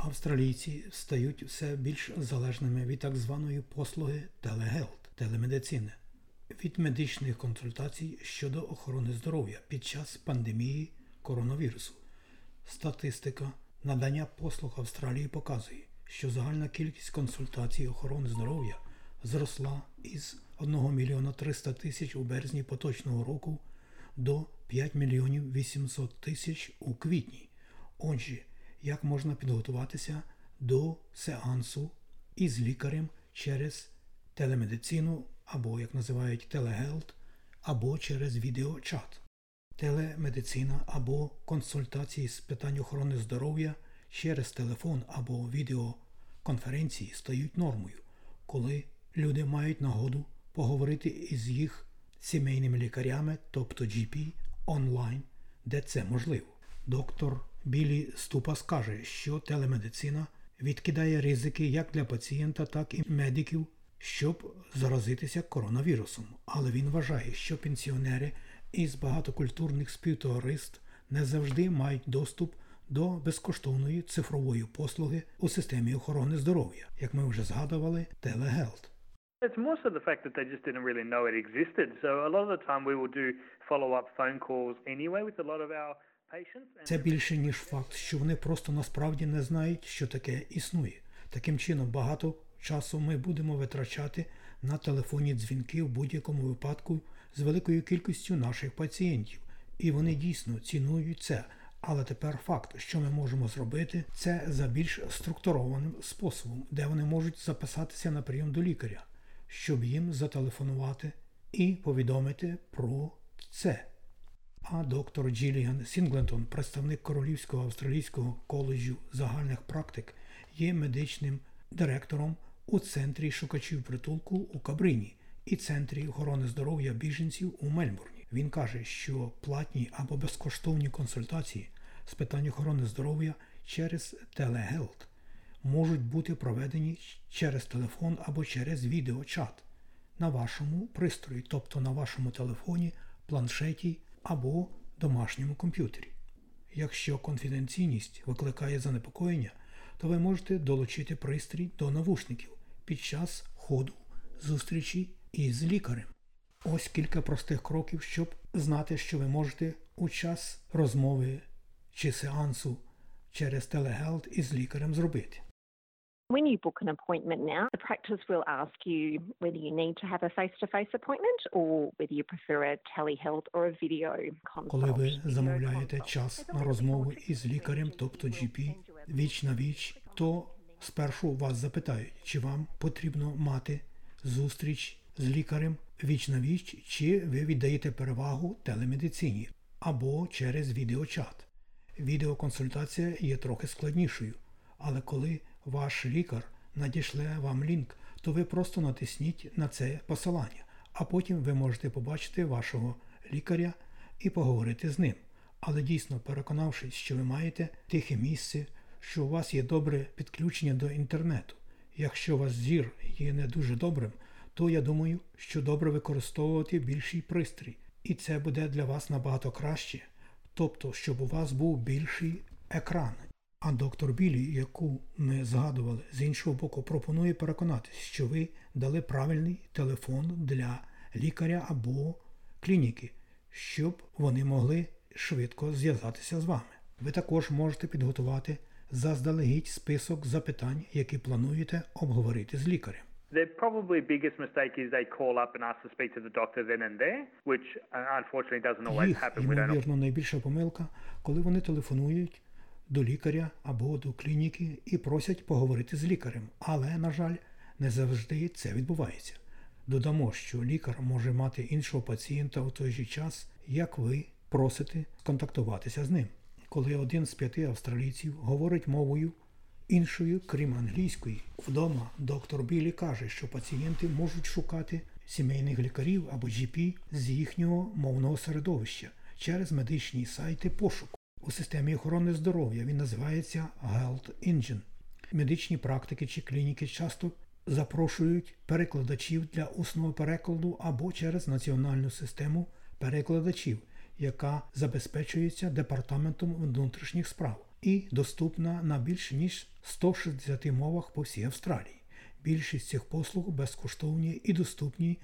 Австралійці стають все більш залежними від так званої послуги телегелт, телемедицини, від медичних консультацій щодо охорони здоров'я під час пандемії коронавірусу. Статистика надання послуг Австралії показує, що загальна кількість консультацій охорони здоров'я зросла із 1 мільйона 300 тисяч у березні поточного року до 5 мільйонів 800 тисяч у квітні. Отже, як можна підготуватися до сеансу із лікарем через телемедицину, або, як називають, телегелт, або через відеочат. Телемедицина або консультації з питань охорони здоров'я через телефон або відеоконференції стають нормою, коли люди мають нагоду поговорити із їх сімейними лікарями, тобто GP, онлайн, де це можливо. Доктор Білі Ступас каже, що телемедицина відкидає ризики як для пацієнта, так і медиків, щоб заразитися коронавірусом. Але він вважає, що пенсіонери із багатокультурних співтовариств не завжди мають доступ до безкоштовної цифрової послуги у системі охорони здоров'я, як ми вже згадували, телегелт. It's more so the fact that they just didn't really know it existed. So a lot of the time we will do follow-up phone calls anyway with a lot of our patients. Це більше, ніж факт, що вони просто насправді не знають, що таке існує. Таким чином, багато часу ми будемо витрачати на телефонні дзвінки в будь-якому випадку з великою кількістю наших пацієнтів. І вони дійсно цінують це. Але тепер факт, що ми можемо зробити, це за більш структурованим способом, де вони можуть записатися на прийом до лікаря, щоб їм зателефонувати і повідомити про це. А доктор Джиліан Сінглтон, представник Королівського австралійського коледжу загальних практик, є медичним директором у Центрі шукачів притулку у Кабрині і Центрі охорони здоров'я біженців у Мельбурні. Він каже, що платні або безкоштовні консультації з питань охорони здоров'я через телегелт можуть бути проведені через телефон або через відеочат на вашому пристрої, тобто на вашому телефоні, планшеті або домашньому комп'ютері. Якщо конфіденційність викликає занепокоєння, то ви можете долучити пристрій до навушників під час ходу зустрічі із лікарем. Ось кілька простих кроків, щоб знати, що ви можете у час розмови чи сеансу через телегелт із лікарем зробити. When you book an appointment now, the practice will ask you whether you need to have a face-to-face appointment or whether you prefer a telehealth or a video consult. Коли ви замовляєте час на розмову із лікарем, тобто GP, віч на віч, то спершу вас запитають, чи вам потрібно мати зустріч з лікарем віч на віч, чи ви віддаєте перевагу телемедицині або через відеочат. Відеоконсультація є трохи складнішою, але коли ваш лікар надішле вам лінк, то ви просто натисніть на це посилання, а потім ви можете побачити вашого лікаря і поговорити з ним. Але дійсно, переконавшись, що ви маєте тихе місце, що у вас є добре підключення до інтернету. Якщо у вас зір є не дуже добрим, то я думаю, що добре використовувати більший пристрій. І це буде для вас набагато краще, тобто, щоб у вас був більший екран. А доктор Білі, яку ми згадували, з іншого боку, пропонує переконатися, що ви дали правильний телефон для лікаря або клініки, щоб вони могли швидко зв'язатися з вами. Ви також можете підготувати заздалегідь список запитань, які плануєте обговорити з лікарем. The probably biggest mistake is they call up and ask to speak to the doctor then and there, which unfortunately doesn't always happen. Їх, ймовірно, найбільша помилка, коли вони телефонують до лікаря або до клініки і просять поговорити з лікарем. Але, на жаль, не завжди це відбувається. Додамо, що лікар може мати іншого пацієнта у той же час, як ви просите контактуватися з ним. Коли один з 5 австралійців говорить мовою іншою, крім англійської, вдома доктор Білі каже, що пацієнти можуть шукати сімейних лікарів або GP з їхнього мовного середовища через медичні сайти пошуку. У системі охорони здоров'я він називається Health Engine. Медичні практики чи клініки часто запрошують перекладачів для усного перекладу або через національну систему перекладачів, яка забезпечується Департаментом внутрішніх справ. і доступна на більш ніж 160 мовах по всій Австралії. Більшість цих послуг безкоштовні і доступні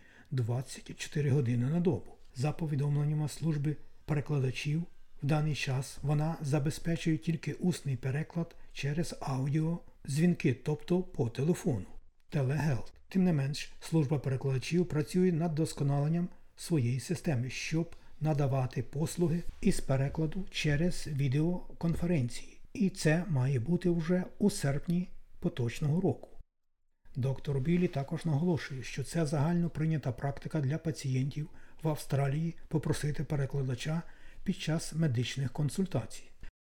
24 години на добу. За повідомленнями служби перекладачів, в даний час вона забезпечує тільки усний переклад через аудіодзвінки, тобто по телефону. Телегелт. Тим не менш, служба перекладачів працює над вдосконаленням своєї системи, щоб надавати послуги із перекладу через відеоконференції. І це має бути вже у серпні поточного року. Доктор Білі також наголошує, що це загально прийнята практика для пацієнтів в Австралії попросити перекладача під час медичних консультацій.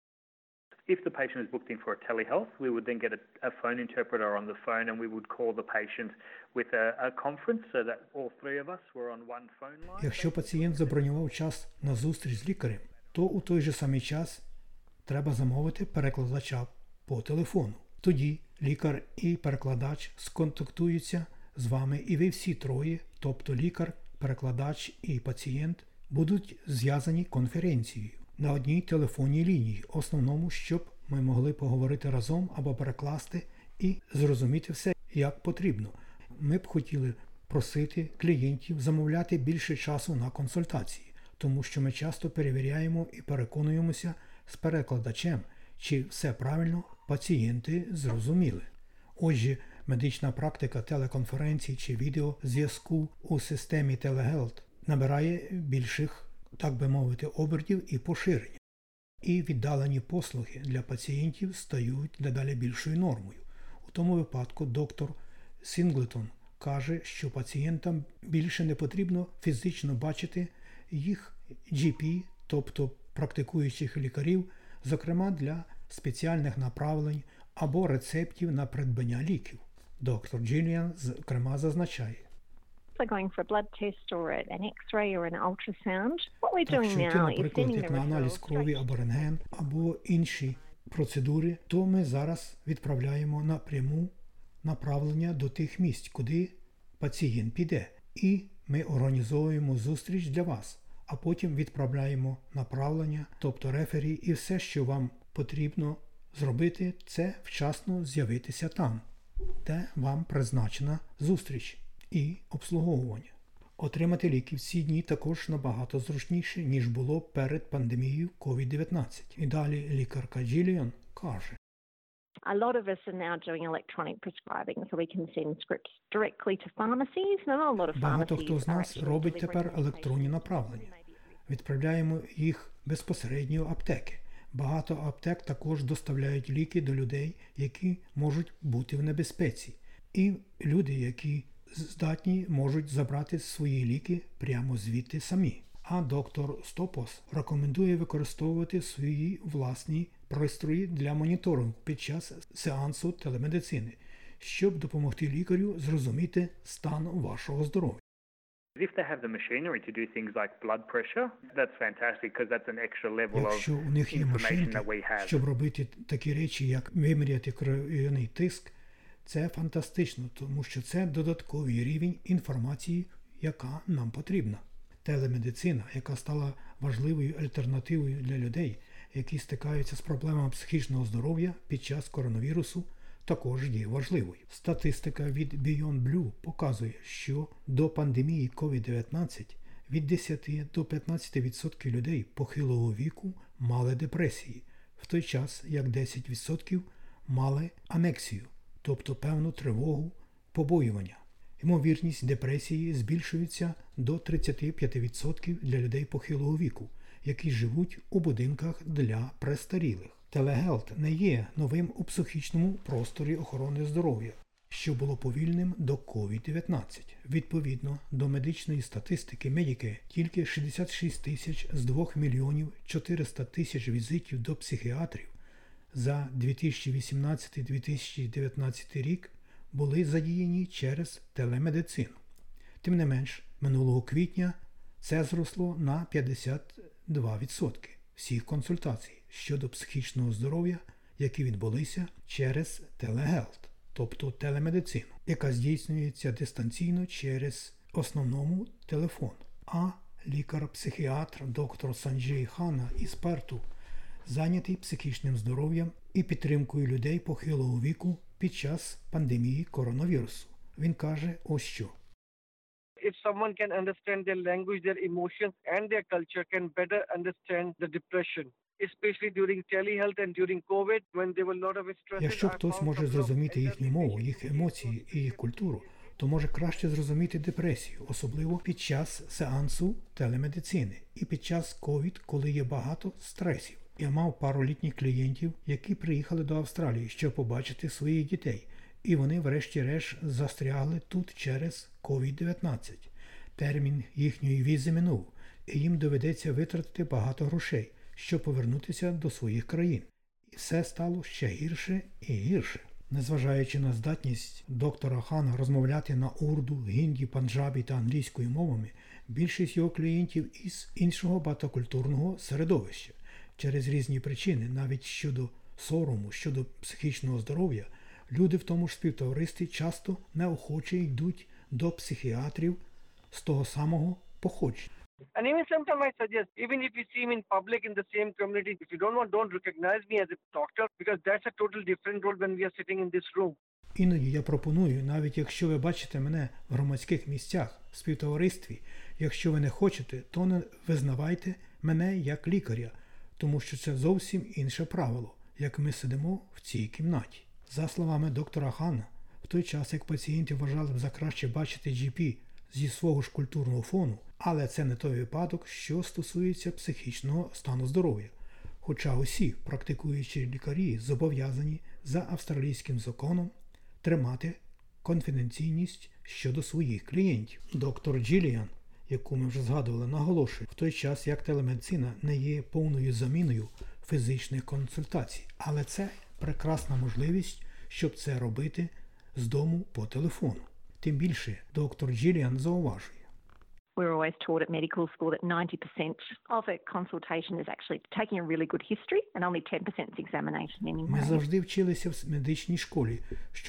If the patient is booked in for a telehealth, we would then get a phone interpreter on the phone and we would call the patient with a conference so that all three of us were on one phone line. Якщо пацієнт забронював час на зустріч з лікарем, то у той же самий час треба замовити перекладача по телефону. Тоді лікар і перекладач сконтактуються з вами, і ви всі троє, тобто лікар, перекладач і пацієнт, будуть зв'язані конференцією на одній телефонній лінії, основному, щоб ми могли поговорити разом або перекласти і зрозуміти все, як потрібно. Ми б хотіли просити клієнтів замовляти більше часу на консультації, тому що ми часто перевіряємо і переконуємося з перекладачем, чи все правильно пацієнти зрозуміли. Отже, медична практика телеконференцій чи відеозв'язку у системі Телегелт набирає більших, так би мовити, обертів і поширення. І віддалені послуги для пацієнтів стають дедалі більшою нормою. У тому випадку доктор Сінглтон каже, що пацієнтам більше не потрібно фізично бачити їх GP, тобто практикуючих лікарів, зокрема для спеціальних направлень або рецептів на придбання ліків. Доктор Джиліан, зокрема, зазначає. Going for a blood test or an X-ray or an ultrasound. What we're Так doing що йти, now is наприклад, sending як the на аналіз referral крові straight. або рентген, або інші процедури, то ми зараз відправляємо напряму направлення до тих місць, куди пацієнт піде. І ми організовуємо зустріч для вас, а потім відправляємо направлення, тобто рефері, і все, що вам потрібно зробити, це вчасно з'явитися там, де вам призначена зустріч і обслуговування. Отримати ліки в ці дні також набагато зручніше, ніж було перед пандемією COVID-19. І далі лікарка Джиліан каже. A lot of us are now doing electronic prescribing, so we can send scripts directly to pharmacies. Not a lot of Багато pharmacies хто з are нас actually робить тепер delivering електронні medication. направлення. Відправляємо їх безпосередньо в аптеки. Багато аптек також доставляють ліки до людей, які можуть бути в небезпеці. І люди, які здатні, можуть забрати свої ліки прямо звідти самі. А доктор Стопос рекомендує використовувати свої власні пристрої для моніторингу під час сеансу телемедицини, щоб допомогти лікарю зрозуміти стан вашого здоров'я. If they have the machinery to do things like blood pressure, that's fantastic because that's an extra level Якщо у них of є information машинки, that we have. щоб робити такі речі, як виміряти кров'яний тиск, це фантастично, тому що це додатковий рівень інформації, яка нам потрібна. Телемедицина, яка стала важливою альтернативою для людей, які стикаються з проблемами психічного здоров'я під час коронавірусу, також є важливою. Статистика від Beyond Blue показує, що до пандемії COVID-19 від 10 до 15% людей похилого віку мали депресії, в той час як 10% мали анексію, тобто певну тривогу, побоювання. Ймовірність депресії збільшується до 35% для людей похилого віку, які живуть у будинках для престарілих. Телегелт не є новим у психічному просторі охорони здоров'я, що було повільним до COVID-19. Відповідно до медичної статистики Medicare, тільки 66 тисяч з 2 мільйонів 400 тисяч візитів до психіатрів за 2018-2019 рік були задіяні через телемедицину. Тим не менш, минулого квітня це зросло на 52% всіх консультацій щодо психічного здоров'я, які відбулися через телегелт, тобто телемедицину, яка здійснюється дистанційно через основному телефон. А лікар-психіатр доктор Санджей Хана із Перту зайнятий психічним здоров'ям і підтримкою людей похилого віку під час пандемії коронавірусу. Він каже ось що. If someone can understand their language, their emotions and their culture, can better understand the depression, especially during telehealth and during COVID, when there were a lot of stresses. Якщо хтось може зрозуміти їхню мову, їх емоції і їх культуру, то може краще зрозуміти депресію, особливо під час сеансу телемедицини і під час COVID, коли є багато стресів. Я мав пару літніх клієнтів, які приїхали до Австралії, щоб побачити своїх дітей. І вони врешті-решт застрягли тут через COVID-19. Термін їхньої візи минув, і їм доведеться витратити багато грошей, щоб повернутися до своїх країн. І все стало ще гірше і гірше. Незважаючи на здатність доктора Хана розмовляти на урду, гінді, панджабі та англійською мовами, більшість його клієнтів із іншого багатокультурного середовища. Через різні причини, навіть щодо сорому, щодо психічного здоров'я, люди в тому ж співтоваристві часто неохоче йдуть до психіатрів з того самого походження. And even sometimes I suggest, even if you see me in public in the same community, if you don't recognize me as a doctor, because that's a total different role when we are sitting in this room. Іноді я пропоную, навіть якщо ви бачите мене в громадських місцях, в співтоваристві, якщо ви не хочете, то не визнавайте мене як лікаря, тому що це зовсім інше правило, як ми сидимо в цій кімнаті. За словами доктора Хана, в той час, як пацієнти вважали б за краще бачити GP зі свого ж культурного фону, але це не той випадок, що стосується психічного стану здоров'я. Хоча усі практикуючі лікарі зобов'язані за австралійським законом тримати конфіденційність щодо своїх клієнтів. Доктор Джиліан, яку ми вже згадували, наголошує, в той час, як телемедицина не є повною заміною фізичних консультацій, але це прекрасна можливість, щоб це робити з дому по телефону. Тим більше, доктор Джиліан зауважує. We're always taught at medical school that 90% of a consultation is actually taking a really good history and only 10% is examination anyway. Ми завжди вчилися в медичній школі, що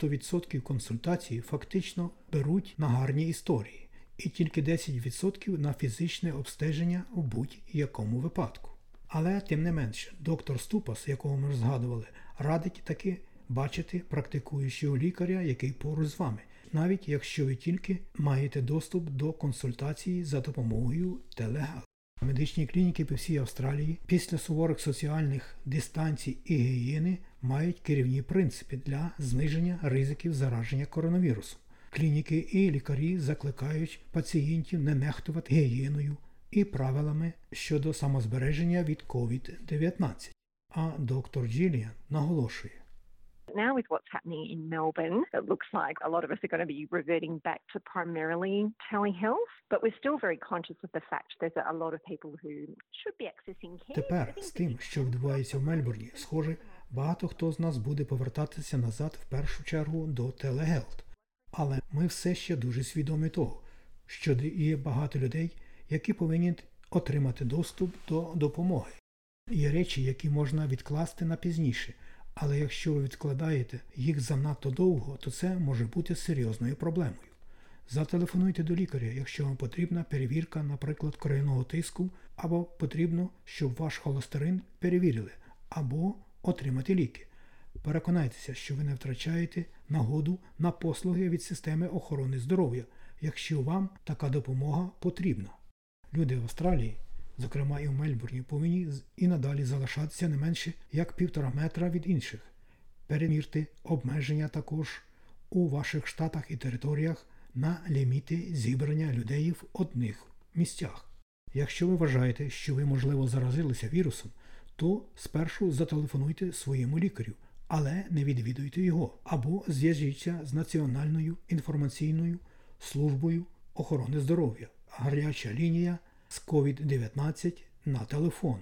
90% консультацій фактично беруть на гарні історії і тільки 10% на фізичне обстеження у будь-якому випадку. Але, тим не менше, доктор Ступас, якого ми вже згадували, радить таки бачити практикуючого лікаря, який поруч з вами, навіть якщо ви тільки маєте доступ до консультації за допомогою телегел. Медичні клініки по всій Австралії після суворих соціальних дистанцій і гігієни мають керівні принципи для зниження ризиків зараження коронавірусом. Клініки і лікарі закликають пацієнтів не нехтувати гігієною і правилами щодо самозбереження від COVID-19. А доктор Джиліан наголошує. Now with what's happening in Melbourne, it looks like a lot of us are going to be reverting back to primarily telehealth, but we're still very conscious of the fact there's a lot of people who should be accessing care. Тепер з тим, що відбувається в Мельбурні, схоже, багато хто з нас буде повертатися назад в першу чергу до телегелт. Але ми все ще дуже свідомі того, що є багато людей, які повинні отримати доступ до допомоги. Є речі, які можна відкласти на пізніше, але якщо ви відкладаєте їх занадто довго, то це може бути серйозною проблемою. Зателефонуйте до лікаря, якщо вам потрібна перевірка, наприклад, кров'яного тиску, або потрібно, щоб ваш холестерин перевірили, або отримати ліки. Переконайтеся, що ви не втрачаєте нагоду на послуги від системи охорони здоров'я, якщо вам така допомога потрібна. Люди в Австралії, зокрема і в Мельбурні, повинні і надалі залишатися не менше як 1,5 метра від інших. Перевірте обмеження також у ваших штатах і територіях на ліміти зібрання людей в одних місцях. Якщо ви вважаєте, що ви, можливо, заразилися вірусом, то спершу зателефонуйте своєму лікарю, але не відвідуйте його, або зв'яжіться з Національною інформаційною службою охорони здоров'я. Гаряча лінія з COVID-19 на телефон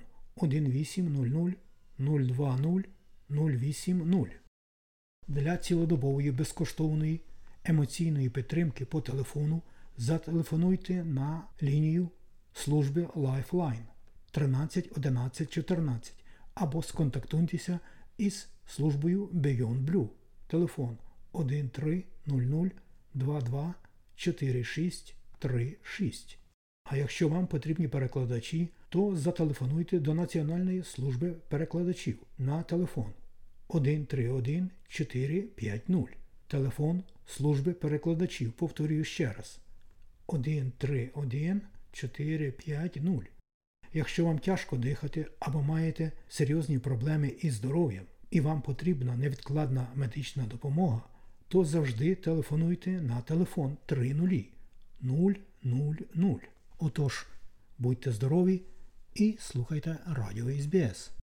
1800 020 080. Для цілодобової безкоштовної емоційної підтримки по телефону зателефонуйте на лінію служби Lifeline 13 11 14 або сконтактуйтеся із службою Beyond Blue. Телефон 1300 22 46 36. А якщо вам потрібні перекладачі то зателефонуйте до Національної служби перекладачів на телефон 131 450. Телефон служби перекладачів, повторюю ще раз, 131 450. Якщо вам тяжко дихати або маєте серйозні проблеми із здоров'ям і вам потрібна невідкладна медична допомога, то завжди телефонуйте на телефон 30 000. Отож, будьте здорові і слухайте радіо СБС.